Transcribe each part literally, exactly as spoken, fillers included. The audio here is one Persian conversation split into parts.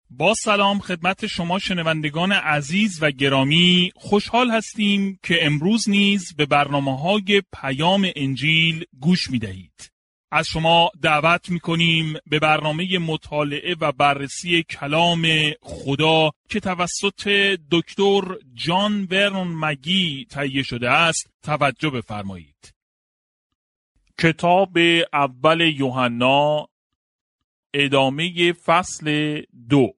با سلام خدمت شما شنوندگان عزیز و گرامی، خوشحال هستیم که امروز نیز به برنامه‌های پیام انجیل گوش می‌دهید. از شما دعوت می‌کنیم به برنامه مطالعه و بررسی کلام خدا که توسط دکتر جان ورنون مگی تهیه شده است توجه بفرمایید. کتاب اول یوحنا، ادامه فصل دو.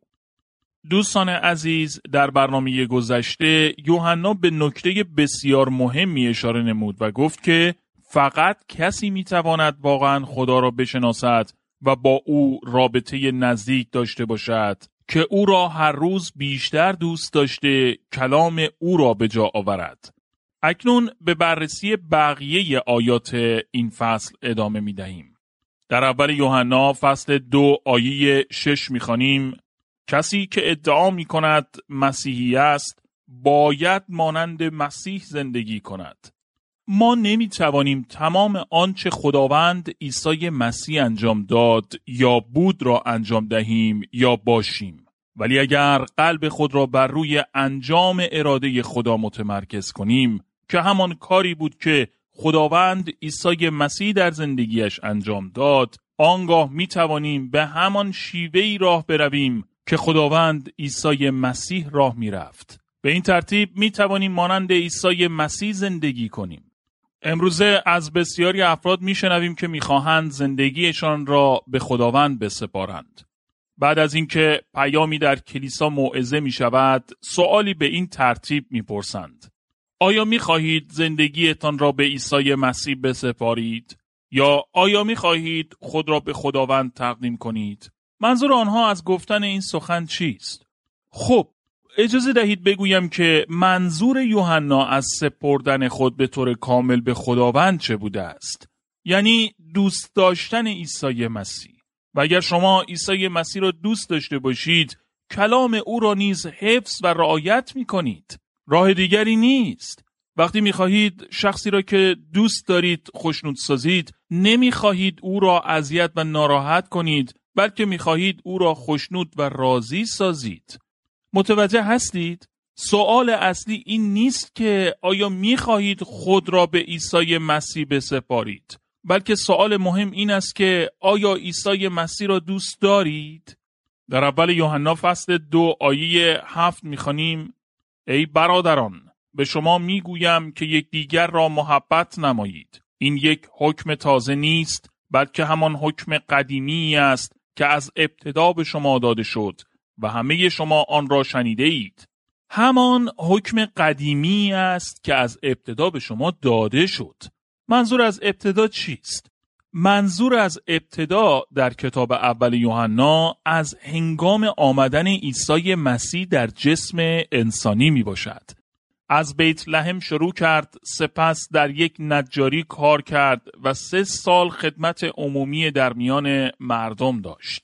دوستان عزیز، در برنامه گذشته یوحنا به نکته بسیار مهمی اشاره نمود و گفت که فقط کسی میتواند واقعا خدا را بشناسد و با او رابطه نزدیک داشته باشد که او را هر روز بیشتر دوست داشته کلام او را به جا آورد. اکنون به بررسی بقیه آیات این فصل ادامه میدهیم. در اول یوحنا فصل دو آیه شش میخوانیم: کسی که ادعا می کند مسیحی است باید مانند مسیح زندگی کند. ما نمی توانیم تمام آنچه خداوند عیسی مسیح انجام داد یا بود را انجام دهیم یا باشیم، ولی اگر قلب خود را بر روی انجام اراده خدا متمرکز کنیم که همان کاری بود که خداوند عیسی مسیح در زندگیش انجام داد، آنگاه می توانیم به همان شیوهی راه برویم که خداوند عیسی مسیح راه می رفت. به این ترتیب می توانیم مانند عیسی مسیح زندگی کنیم. امروزه از بسیاری افراد می شنویم که می خواهند زندگیشان را به خداوند بسپارند. بعد از اینکه پیامی در کلیسا موعظه می شود، سوالی به این ترتیب می پرسند: آیا می خواهید زندگیتان را به عیسی مسیح بسپارید؟ یا آیا می خواهید خود را به خداوند تقدیم کنید؟ منظور آنها از گفتن این سخن چیست؟ خب، اجازه دهید بگویم که منظور یوحنا از سپردن خود به طور کامل به خداوند چه بوده است؟ یعنی دوست داشتن عیسی مسیح. و اگر شما عیسی مسیح را دوست داشته باشید، کلام او را نیز حفظ و رعایت می کنید. راه دیگری نیست. وقتی می خواهید شخصی را که دوست دارید خوشنود سازید، نمی خواهید او را اذیت و ناراحت کنید، بلکه می‌خواهید او را خوشنود و راضی سازید. متوجه هستید؟ سوال اصلی این نیست که آیا می‌خواهید خود را به عیسی مسیح بسپارید، بلکه سوال مهم این است که آیا عیسی مسیح را دوست دارید؟ در اول یوحنا فصل دو آیه هفت می‌خوانیم: ای برادران، به شما می‌گویم که یکدیگر را محبت نمایید. این یک حکم تازه نیست، بلکه همان حکم قدیمی است که از ابتدا به شما داده شد و همه شما آن را شنیده اید. همان حکم قدیمی است که از ابتدا به شما داده شد. منظور از ابتدا چیست؟ منظور از ابتدا در کتاب اول یوحنا از هنگام آمدن عیسی مسیح در جسم انسانی می باشد. از بیت لحم شروع کرد، سپس در یک نجاری کار کرد و سه سال خدمت عمومی در میان مردم داشت.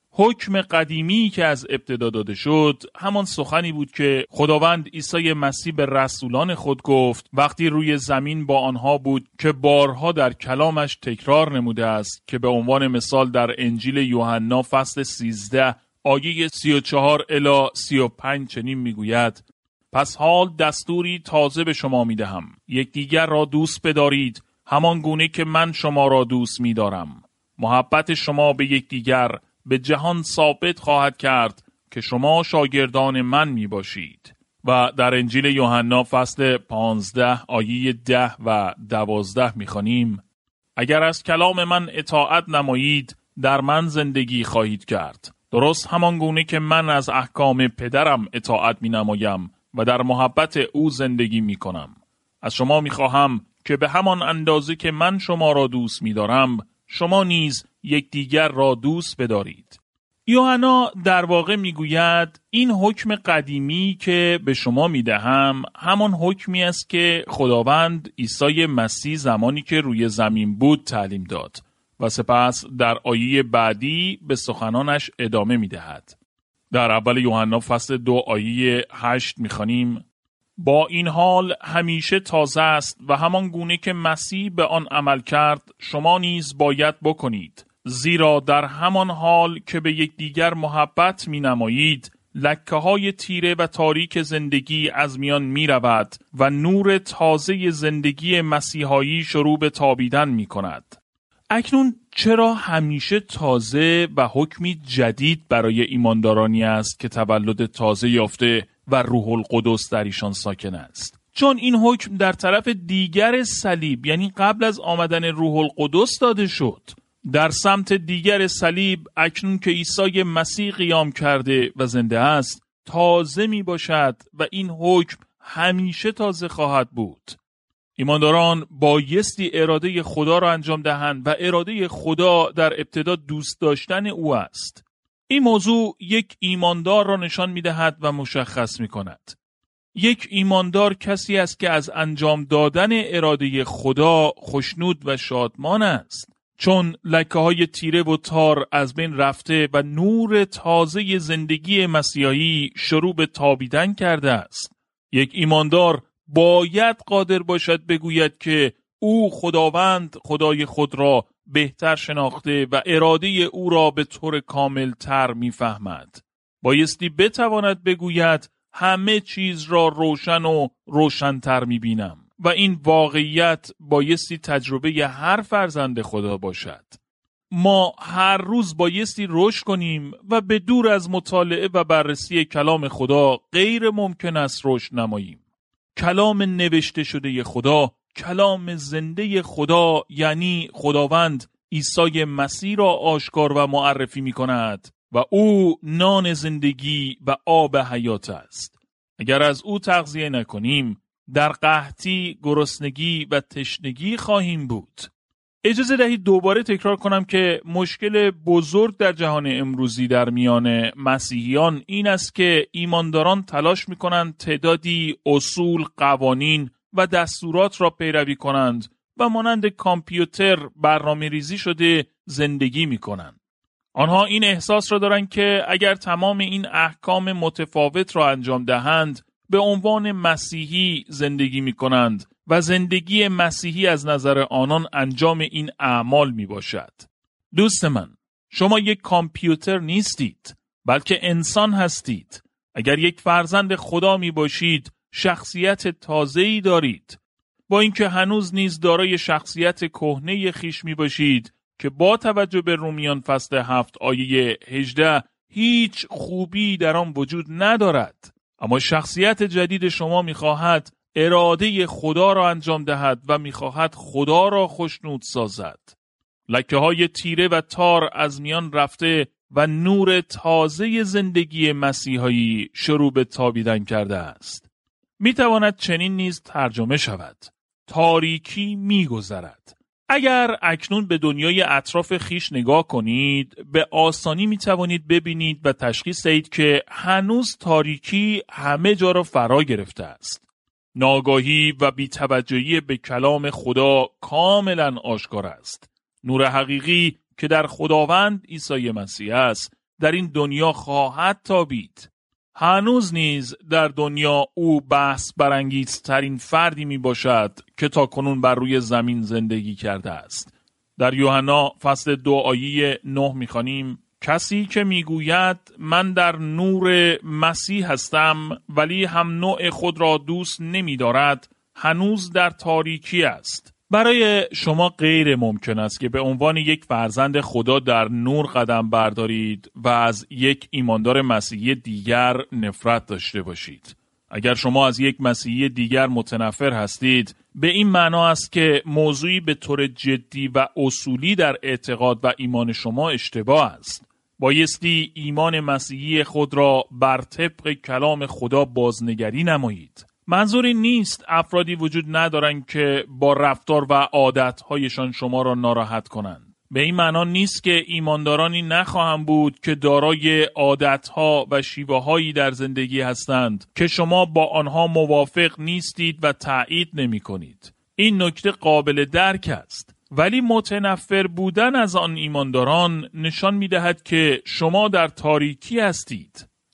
حکم قدیمی که از ابتدا داده شد همان سخنی بود که خداوند عیسی مسیح به رسولان خود گفت وقتی روی زمین با آنها بود، که بارها در کلامش تکرار نموده است، که به عنوان مثال در انجیل یوحنا فصل سیزده آیه سی و چهار الی سی و پنج چنین میگوید: پس حال دستوری تازه به شما می دهم، یکدیگر را دوست بدارید همان گونه که من شما را دوست می دارم. محبت شما به یکدیگر به جهان ثابت خواهد کرد که شما شاگردان من می باشید. و در انجیل یوحنا فصل پانزده آیه ده و دوازده می خوانیم: اگر از کلام من اطاعت نمایید در من زندگی خواهید کرد، درست همان گونه که من از احکام پدرم اطاعت می نمایم و در محبت او زندگی می کنم. از شما می خواهم که به همان اندازه که من شما را دوست می دارم، شما نیز یکدیگر را دوست بدارید. یوحنا در واقع می گوید این حکم قدیمی که به شما می دهم همان حکمی است که خداوند عیسی مسیح زمانی که روی زمین بود تعلیم داد و سپس در آیه بعدی به سخنانش ادامه می دهد. در اول یوحنا فصل دو آیه هشت می خوانیم: با این حال همیشه تازه است و همان گونه که مسیح به آن عمل کرد شما نیز باید بکنید، زیرا در همان حال که به یکدیگر محبت می نمایید، لکه های تیره و تاریک زندگی از میان می رود و نور تازه زندگی مسیحایی شروع به تابیدن می کند. اکنون چرا همیشه تازه و حکمی جدید برای ایماندارانی است که تولد تازه یافته و روح القدس در ایشان ساکن است؟ چون این حکم در طرف دیگر صلیب، یعنی قبل از آمدن روح القدس داده شد. در سمت دیگر صلیب اکنون که عیسی مسیح قیام کرده و زنده است، تازه می باشد و این حکم همیشه تازه خواهد بود. ایمانداران بایستی اراده خدا را انجام دهند و اراده خدا در ابتدا دوست داشتن او است. این موضوع یک ایماندار را نشان می دهد و مشخص می کند. یک ایماندار کسی است که از انجام دادن اراده خدا خوشنود و شادمان است، چون لکه های تیره و تار از بین رفته و نور تازه زندگی مسیحایی شروع به تابیدن کرده است. یک ایماندار باید قادر باشد بگوید که او خداوند خدای خود را بهتر شناخته و اراده او را به طور کامل تر می فهمد. بایستی بتواند بگوید همه چیز را روشن و روشن‌تر می بینم و این واقعیت بایستی تجربه هر فرزند خدا باشد. ما هر روز بایستی رشد کنیم و به دور از مطالعه و بررسی کلام خدا غیر ممکن است رشد نماییم. کلام نوشته شده خدا، کلام زنده خدا، یعنی خداوند عیسی مسیح را آشکار و معرفی می کند و او نان زندگی و آب حیات است. اگر از او تغذیه نکنیم، در قحطی، گرسنگی و تشنگی خواهیم بود. اجازه دهید دوباره تکرار کنم که مشکل بزرگ در جهان امروزی در میان مسیحیان این است که ایمانداران تلاش می‌کنند تعدادی اصول، قوانین و دستورات را پیروی کنند و مانند کامپیوتر برنامه‌ریزی شده زندگی می‌کنند. آنها این احساس را دارند که اگر تمام این احکام متفاوت را انجام دهند، به عنوان مسیحی زندگی می‌کنند و زندگی مسیحی از نظر آنان انجام این اعمال می باشد. دوست من، شما یک کامپیوتر نیستید، بلکه انسان هستید. اگر یک فرزند خدا می باشید، شخصیت تازه‌ای دارید. با اینکه هنوز نیز دارای شخصیت کهنه خیش می باشید که با توجه به رومیان فصل هفت آیه هجده هیچ خوبی در آن وجود ندارد. اما شخصیت جدید شما می خواهد اراده خدا را انجام دهد و می‌خواهد خدا را خوشنود سازد. لکه های تیره و تار از میان رفته و نور تازه زندگی مسیحایی شروع به تابیدن کرده است. می‌تواند چنین نیز ترجمه شود: تاریکی می‌گذرد. اگر اکنون به دنیای اطراف خیش نگاه کنید، به آسانی می‌توانید ببینید و تشخیص دهید که هنوز تاریکی همه جا را فرا گرفته است. ناگاهی و بی‌توجهی به کلام خدا کاملا آشکار است. نور حقیقی که در خداوند عیسی مسیح است در این دنیا خواهد تابید. هنوز نیز در دنیا او بحث برانگیزترین فردی می باشد که تا کنون بر روی زمین زندگی کرده است. در یوحنا فصل دو آیه نه می خوانیم: کسی که میگوید من در نور مسیح هستم ولی هم نوع خود را دوست نمی دارد، هنوز در تاریکی است. برای شما غیر ممکن است که به عنوان یک فرزند خدا در نور قدم بردارید و از یک ایماندار مسیحی دیگر نفرت داشته باشید. اگر شما از یک مسیحی دیگر متنفر هستید، به این معنا است که موضوعی به طور جدی و اصولی در اعتقاد و ایمان شما اشتباه است. بایستی ایمان مسیحی خود را بر طبق کلام خدا بازنگری نمایید. منظور این نیست افرادی وجود ندارند که با رفتار و عادت‌هایشان شما را ناراحت کنند. به این معنا نیست که ایماندارانی نخواهند بود که دارای عادت‌ها و شیوه‌هایی در زندگی هستند که شما با آنها موافق نیستید و تایید نمی‌کنید. این نکته قابل درک است. ولی متنفر بودن از آن ایمانداران نشان می‌دهد که شما در تاریکی هستید.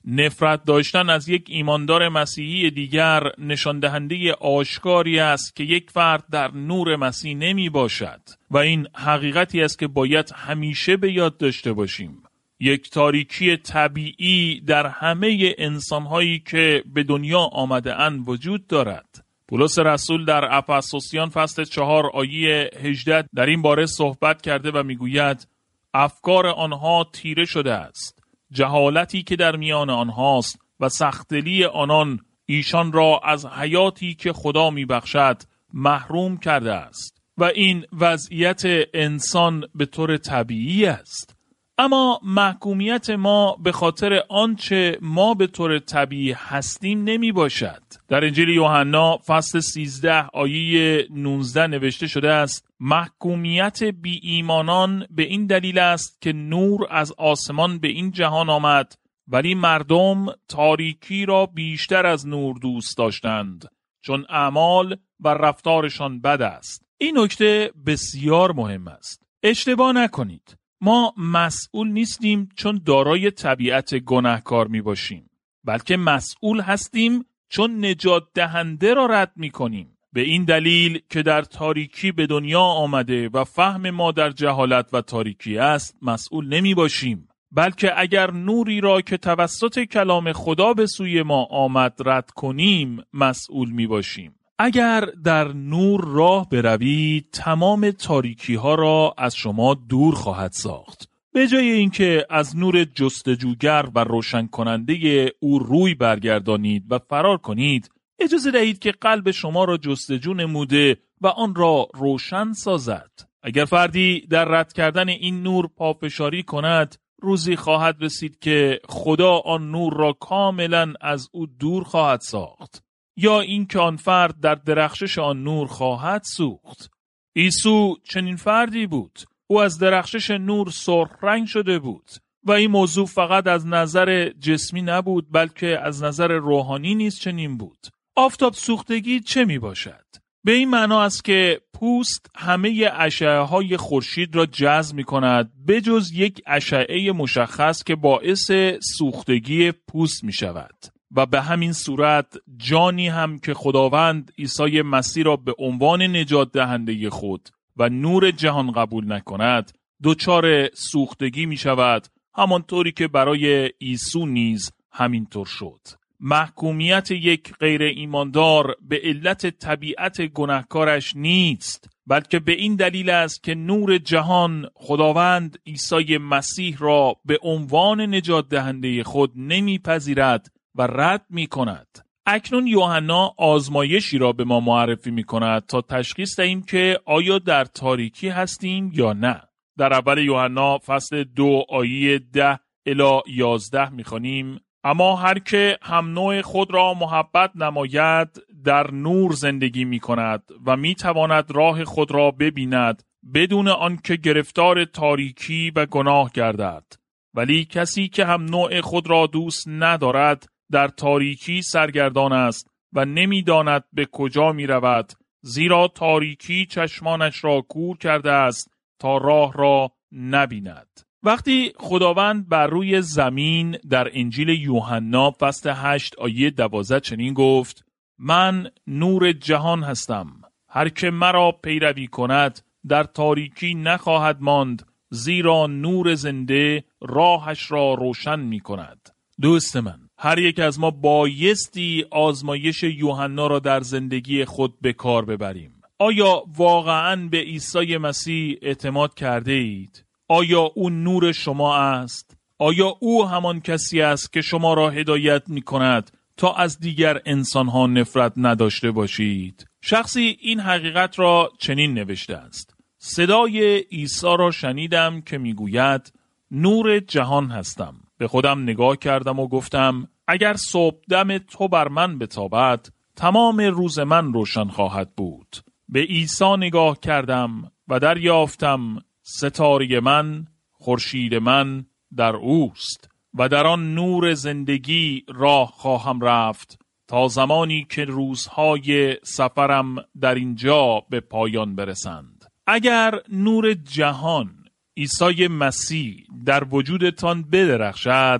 نفرت داشتن از یک ایماندار مسیحی دیگر نشان دهنده آشکاری است که یک فرد در نور مسیح نمی باشد و این حقیقتی است که باید همیشه به یاد داشته باشیم. یک تاریکی طبیعی در همه انسانهایی که به دنیا آمده اند وجود دارد. پولس رسول در افسوسیان فصل چهار آیه هجده در این باره صحبت کرده و میگوید افکار آنها تیره شده است، جهالتی که در میان آنهاست و سختدلی آنان ایشان را از حیاتی که خدا میبخشد محروم کرده است. و این وضعیت انسان به طور طبیعی است. اما محکومیت ما به خاطر آنچه ما به طور طبیعی هستیم نمی باشد. در انجیل یوحنا فصل سیزده آیه نوزده نوشته شده است محکومیت بی ایمانان به این دلیل است که نور از آسمان به این جهان آمد ولی مردم تاریکی را بیشتر از نور دوست داشتند چون اعمال و رفتارشان بد است. این نکته بسیار مهم است. اشتباه نکنید. ما مسئول نیستیم چون دارای طبیعت گناهکار می باشیم، بلکه مسئول هستیم چون نجات دهنده را رد می کنیم. به این دلیل که در تاریکی به دنیا آمده و فهم ما در جهالت و تاریکی است مسئول نمی باشیم، بلکه اگر نوری را که توسط کلام خدا به سوی ما آمد رد کنیم مسئول می باشیم. اگر در نور راه بروید تمام تاریکی ها را از شما دور خواهد ساخت. به جای اینکه از نور جستجوگر و روشن کننده او روی برگردانید و فرار کنید، اجازه دهید که قلب شما را جستجو نموده و آن را روشن سازد. اگر فردی در رد کردن این نور پافشاری کند، روزی خواهد رسید که خدا آن نور را کاملا از او دور خواهد ساخت. یا این که آن فرد در درخشش آن نور خواهد سوخت. عیسی چنین فردی بود. او از درخشش نور سرخ رنگ شده بود و این موضوع فقط از نظر جسمی نبود بلکه از نظر روحانی نیز چنین بود. آفتاب سوختگی چه می باشد؟ به این معنا است که پوست همه اشعه های خورشید را جذب می کند بجز یک اشعه مشخص که باعث سوختگی پوست می شود. و به همین صورت جانی هم که خداوند عیسی مسیح را به عنوان نجات دهنده خود و نور جهان قبول نکند دچار سوختگی می شود، همانطوری که برای عیسی نیز همینطور شد. محکومیت یک غیر ایماندار به علت طبیعت گناهکارش نیست، بلکه به این دلیل است که نور جهان خداوند عیسی مسیح را به عنوان نجات دهنده خود نمیپذیرد و رد می کند. اکنون یوحنا آزمایشی را به ما معرفی می کند تا تشخیص دهیم که آیا در تاریکی هستیم یا نه. در اول یوحنا فصل دو آیه ده الی یازده می خوانیم اما هر که هم نوع خود را محبت نماید در نور زندگی می کند و می تواند راه خود را ببیند بدون آنکه گرفتار تاریکی و گناه گردد. ولی کسی که هم نوع خود را دوست ندارد در تاریکی سرگردان است و نمی‌داند به کجا می‌رود، زیرا تاریکی چشمانش را کور کرده است تا راه را نبیند. وقتی خداوند بر روی زمین در انجیل یوحنا فصل هشت آیه دوازده چنین گفت: من نور جهان هستم، هر که مرا پیروی کند در تاریکی نخواهد ماند، زیرا نور زنده راهش را روشن می‌کند. دوست من، هر یک از ما بایستی آزمایش یوحنا را در زندگی خود به کار ببریم. آیا واقعاً به عیسی مسیح اعتماد کرده اید؟ آیا او نور شما است؟ آیا او همان کسی است که شما را هدایت می کند تا از دیگر انسانها نفرت نداشته باشید؟ شخصی این حقیقت را چنین نوشته است: صدای عیسی را شنیدم که می گوید نور جهان هستم. به خودم نگاه کردم و گفتم اگر صبح دم تو بر من بتابد تمام روز من روشن خواهد بود. به عیسی نگاه کردم و دریافتم ستاره من، خورشید من در اوست و در آن نور زندگی راه خواهم رفت تا زمانی که روزهای سفرم در اینجا به پایان برسند. اگر نور جهان عیسی مسیح در وجودتان بدرخشد،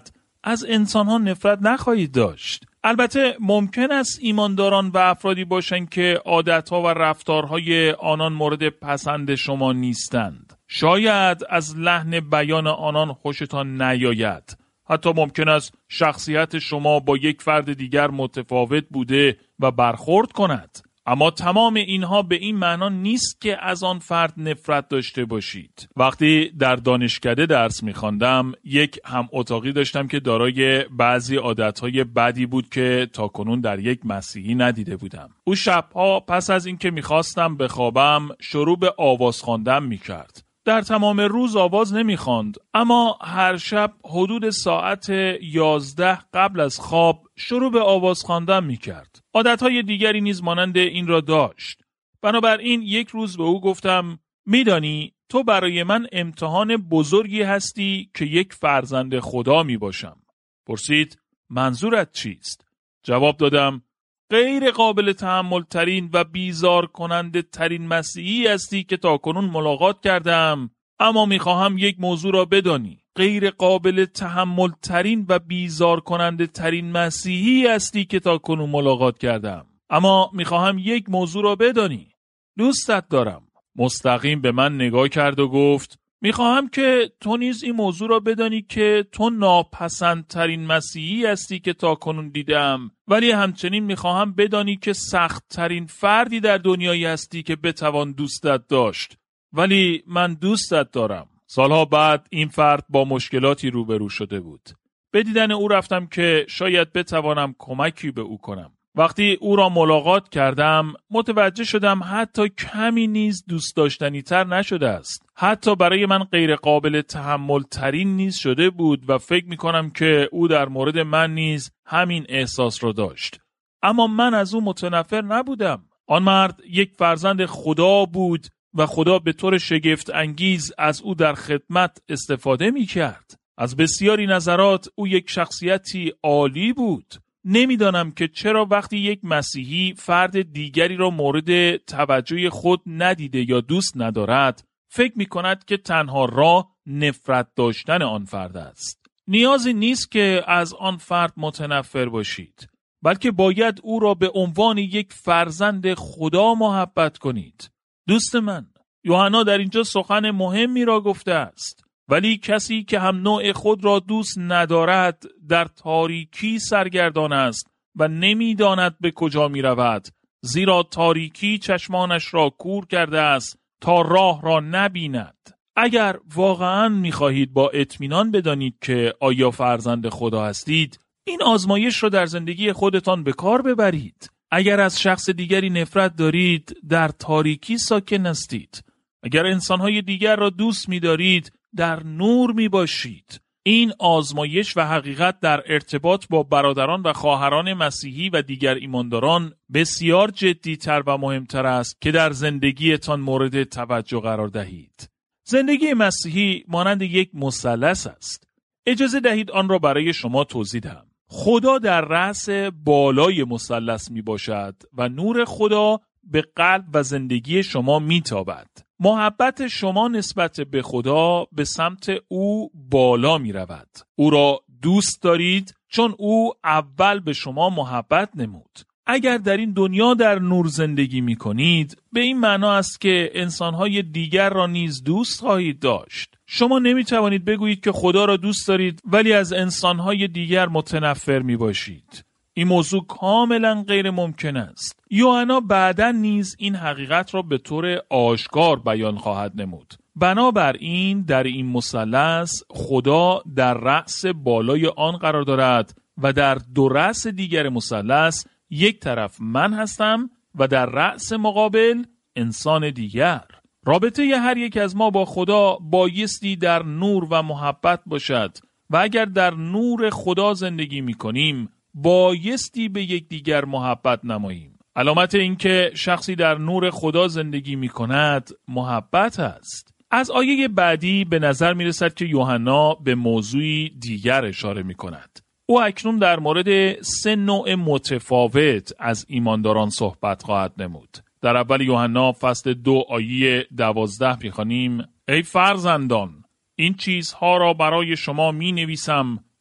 از انسانها نفرت نخواهید داشت. البته ممکن است ایمانداران و افرادی باشند که عادتها و رفتارهای آنان مورد پسند شما نیستند. شاید از لحن بیان آنان خوشتان نیاید. حتی ممکن است شخصیت شما با یک فرد دیگر متفاوت بوده و برخورد کند. اما تمام اینها به این معنا نیست که از آن فرد نفرت داشته باشید. وقتی در دانشکده درس می‌خواندم، یک هم اتاقی داشتم که دارای بعضی عادتهای بدی بود که تاکنون در یک مسیحی ندیده بودم. او شبها پس از اینکه می‌خواستم بخوابم، شروع به آواز خواندن می‌کرد. در تمام روز آواز نمی‌خواند، اما هر شب حدود ساعت یازده قبل از خواب شروع به آواز خواندن می‌کرد. عادتهای دیگری نیز مانند این را داشت. بنابراین یک روز به او گفتم: میدانی تو برای من امتحان بزرگی هستی که یک فرزند خدا می باشم. پرسید: منظورت چیست؟ جواب دادم: غیر قابل تحمل ترین و بیزار کننده ترین مسیحی هستی که تاکنون ملاقات کردم، اما میخواهم یک موضوع را بدانی. غیر قابل تحمل ترین و بیزار کننده ترین مسیحی هستی که تاکنون ملاقات کردم، اما میخواهم یک موضوع را بدانی. دوستت دارم. مستقیم به من نگاه کرد و گفت: میخواهم که تو نیز این موضوع را بدانی که تو ناپسندترین مسیحی هستی که تاکنون دیدم، ولی همچنین میخواهم بدانی که سختترین فردی در دنیایی هستی که بتوان دوستت داشت، ولی من دوستت دارم. سالها بعد این فرد با مشکلاتی روبرو شده بود. به دیدن او رفتم که شاید بتوانم کمکی به او کنم. وقتی او را ملاقات کردم متوجه شدم حتی کمی نیز دوست داشتنی تر نشده است. حتی برای من غیر قابل تحمل ترین نیز شده بود و فکر می کنم که او در مورد من نیز همین احساس را داشت. اما من از او متنفر نبودم. آن مرد یک فرزند خدا بود و خدا به طور شگفت انگیز از او در خدمت استفاده می کرد. از بسیاری نظرات او یک شخصیتی عالی بود. نمیدانم که چرا وقتی یک مسیحی فرد دیگری را مورد توجه خود ندیده یا دوست ندارد، فکر می کند که تنها راه نفرت داشتن آن فرد است. نیازی نیست که از آن فرد متنفر باشید، بلکه باید او را به عنوان یک فرزند خدا محبت کنید. دوست من، یوحنا در اینجا سخن مهمی را گفته است. ولی کسی که هم نوع خود را دوست ندارد در تاریکی سرگردان است و نمیداند به کجا می رود، زیرا تاریکی چشمانش را کور کرده است تا راه را نبیند. اگر واقعاً می خواهید با اطمینان بدانید که آیا فرزند خدا هستید، این آزمایش را در زندگی خودتان به کار ببرید. اگر از شخص دیگری نفرت دارید، در تاریکی ساکن هستید. اگر انسانهای دیگر را دوست می دارید، در نور می باشید. این آزمایش و حقیقت در ارتباط با برادران و خواهران مسیحی و دیگر ایمانداران بسیار جدی‌تر و مهمتر است که در زندگیتان مورد توجه قرار دهید. زندگی مسیحی مانند یک مثلث است. اجازه دهید آن را برای شما توضیح دهم. خدا در رأس بالای مثلث می باشد و نور خدا به قلب و زندگی شما می تابد. محبت شما نسبت به خدا به سمت او بالا می رود. او را دوست دارید چون او اول به شما محبت نمود. اگر در این دنیا در نور زندگی می کنید، به این معنا است که انسانهای دیگر را نیز دوست خواهید داشت. شما نمی توانید بگویید که خدا را دوست دارید ولی از انسانهای دیگر متنفر می باشید. این موضوع کاملا غیر ممکن است. یوحنا بعداً نیز این حقیقت را به طور آشکار بیان خواهد نمود. بنابراین در این مثلث خدا در رأس بالای آن قرار دارد و در دو رأس دیگر مثلث یک طرف من هستم و در رأس مقابل انسان دیگر. رابطه هر یک از ما با خدا بایستی در نور و محبت باشد و اگر در نور خدا زندگی می کنیم بایستی به یک دیگر محبت نماییم. علامت این که شخصی در نور خدا زندگی می کند محبت است. از آیه بعدی به نظر می رسد که یوحنا به موضوعی دیگر اشاره می کند. او اکنون در مورد سه نوع متفاوت از ایمانداران صحبت خواهد نمود. در اول یوحنا فصل دو آیه دوازده می خوانیم: ای فرزندان، این چیزها را برای شما می نویسم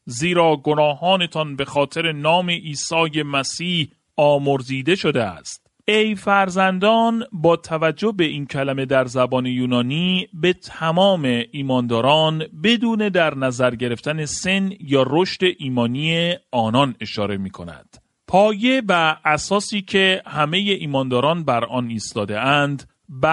زیرا گناهانتان به خاطر نام عیسی مسیح آمرزیده شده است. ای فرزندان، با توجه به این کلمه در زبان یونانی به تمام ایمانداران بدون در نظر گرفتن سن یا رشد ایمانی آنان اشاره می کند. پایه و اساسی که همه ایمانداران بر آن ایستاده اند،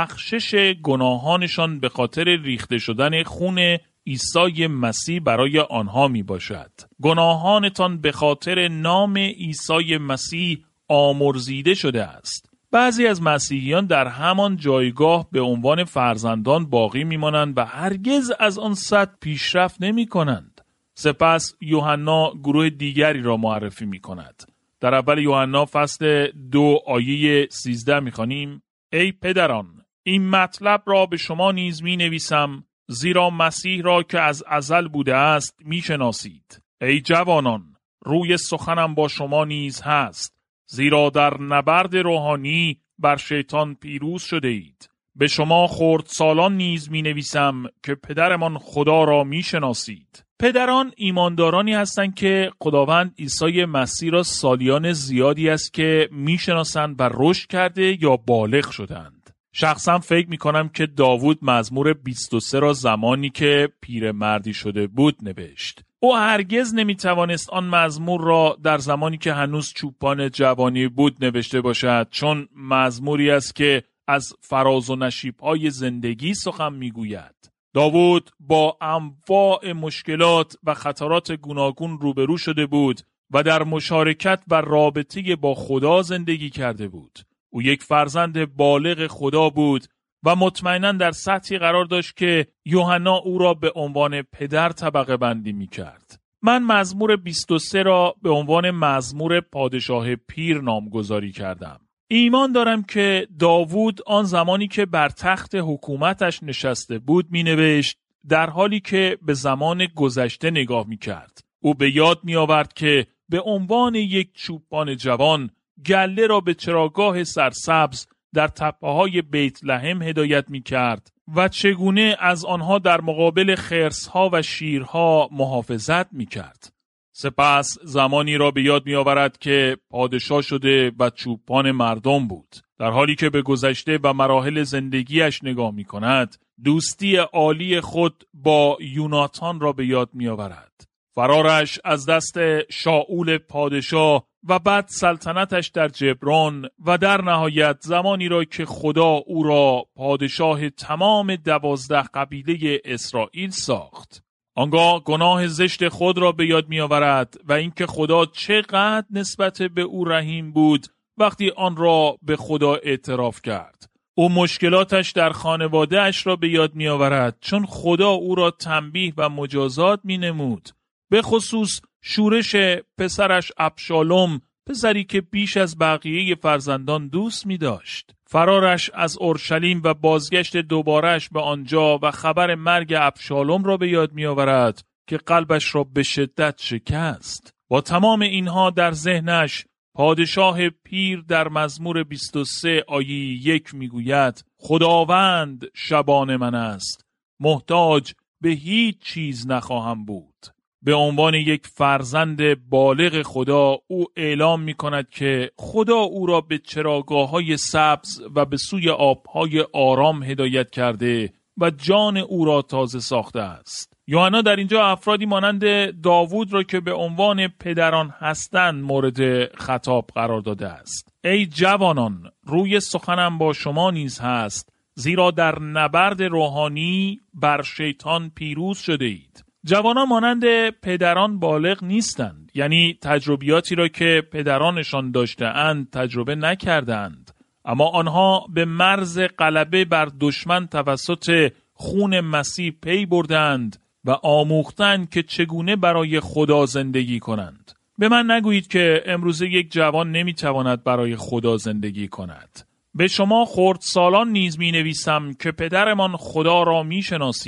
بخشش گناهانشان به خاطر ریخته شدن خون عیسی مسیح برای آنها می باشد. گناهانتان به خاطر نام عیسی مسیح آمرزیده شده است. بعضی از مسیحیان در همان جایگاه به عنوان فرزندان باقی میمانند و هرگز از آن سطح پیشرفت نمی کنند. سپس یوحنا گروه دیگری را معرفی می کند. در اول یوحنا فصل دو آیه سیزده می خوانیم: ای پدران، این مطلب را به شما نیز می نویسم، زیرا مسیح را که از ازل بوده است می شناسید. ای جوانان، روی سخنم با شما نیز هست، زیرا در نبرد روحانی بر شیطان پیروز شده اید. به شما خردسالان نیز می نویسم که پدرمان خدا را می شناسید. پدران ایماندارانی هستند که خداوند عیسی مسیح را سالیان زیادی است که می شناسند و رشد کرده یا بالغ شدند. شخصا فکر می کنم که داوود مزمور بیست و سه را زمانی که پیرمردی شده بود نوشت. او هرگز نمی توانست آن مزمور را در زمانی که هنوز چوپان جوانی بود نوشته باشد، چون مزموری است که از فراز و نشیب‌های زندگی سخن می‌گوید. داوود با انواع مشکلات و خطرات گوناگون روبرو شده بود و در مشارکت و رابطه با خدا زندگی کرده بود. او یک فرزند بالغ خدا بود و مطمئناً در سطحی قرار داشت که یوحنا او را به عنوان پدر طبقه بندی می کرد. من مزمور بیست و سه را به عنوان مزمور پادشاه پیر نامگذاری کردم. ایمان دارم که داوود آن زمانی که بر تخت حکومتش نشسته بود می نوشت در حالی که به زمان گذشته نگاه می کرد. او به یاد می آورد که به عنوان یک چوپان جوان گله را به چراگاه سرسبز در تپه‌های بیت لحم هدایت می‌کرد و چگونه از آنها در مقابل خرس‌ها و شیرها محافظت می‌کرد. سپس زمانی را به یاد می‌آورد که پادشاه شده و چوپان مردم بود. در حالی که به گذشته و مراحل زندگیش نگاه می‌کند، دوستی عالی خود با یوناتان را به یاد می‌آورد. فرارش از دست شاول پادشاه و بعد سلطنتش در جبران و در نهایت زمانی را که خدا او را پادشاه تمام دوازده قبیله اسرائیل ساخت. آنگاه گناه زشت خود را به یاد می آورد و اینکه خدا چقدر نسبت به او رحیم بود وقتی آن را به خدا اعتراف کرد. او مشکلاتش در خانواده اش را به یاد می آورد چون خدا او را تنبیه و مجازات می نمود. به خصوص شورش پسرش ابشالوم، پسری که بیش از بقیه فرزندان دوست می داشت. فرارش از اورشلیم و بازگشت دوبارهش به آنجا و خبر مرگ ابشالوم را به یاد می آورد که قلبش را به شدت شکست. با تمام اینها در ذهنش، پادشاه پیر در مزمور بیست و سه آیه یک می گوید خداوند شبان من است، محتاج به هیچ چیز نخواهم بود. به عنوان یک فرزند بالغ خدا او اعلام می کند که خدا او را به چراگاه‌های سبز و به سوی آب‌های آرام هدایت کرده و جان او را تازه ساخته است. یوحنا در اینجا افرادی مانند داوود را که به عنوان پدران هستند مورد خطاب قرار داده است. ای جوانان، روی سخنم با شما نیز هست، زیرا در نبرد روحانی بر شیطان پیروز شده اید. جوانان مانند پدران بالغ نیستند، یعنی تجربیاتی را که پدرانشان داشته اند تجربه نکردند، اما آنها به مرز غلبه بر دشمن توسط خون مسیح پی بردند و آموختند که چگونه برای خدا زندگی کنند. به من نگویید که امروزه یک جوان نمیتواند برای خدا زندگی کند. به شما خردسالان نیز می نویسم که پدرمان خدا را می شناسید.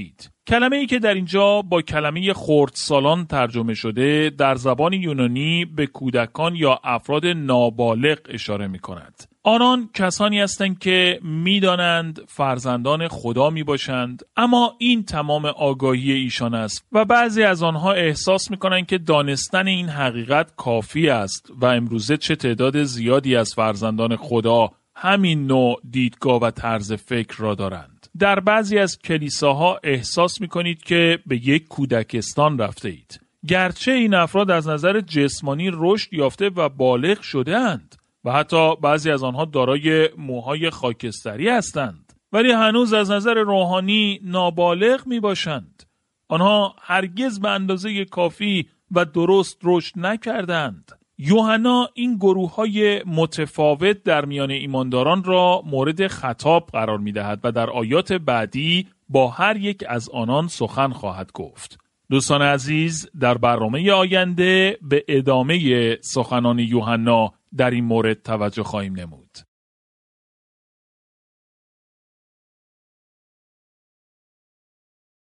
کلمه ای که در اینجا با کلمه خردسالان ترجمه شده در زبان یونانی به کودکان یا افراد نابالغ اشاره می کند. آنان کسانی هستند که می دانند فرزندان خدا می باشند، اما این تمام آگاهی ایشان است و بعضی از آنها احساس می کنند که دانستن این حقیقت کافی است و امروزه چه تعداد زیادی از فرزندان خدا همین نوع دیدگاه و طرز فکر را دارند. در بعضی از کلیساها احساس می کنید که به یک کودکستان رفته اید. گرچه این افراد از نظر جسمانی رشد یافته و بالغ شده اند و حتی بعضی از آنها دارای موهای خاکستری هستند، ولی هنوز از نظر روحانی نابالغ می باشند. آنها هرگز به اندازه کافی و درست رشد نکردند. یوحنا این گروه‌های متفاوت در میان ایمانداران را مورد خطاب قرار می‌دهد و در آیات بعدی با هر یک از آنان سخن خواهد گفت. دوستان عزیز، در برنامه آینده به ادامه سخنان یوحنا در این مورد توجه خواهیم نمود.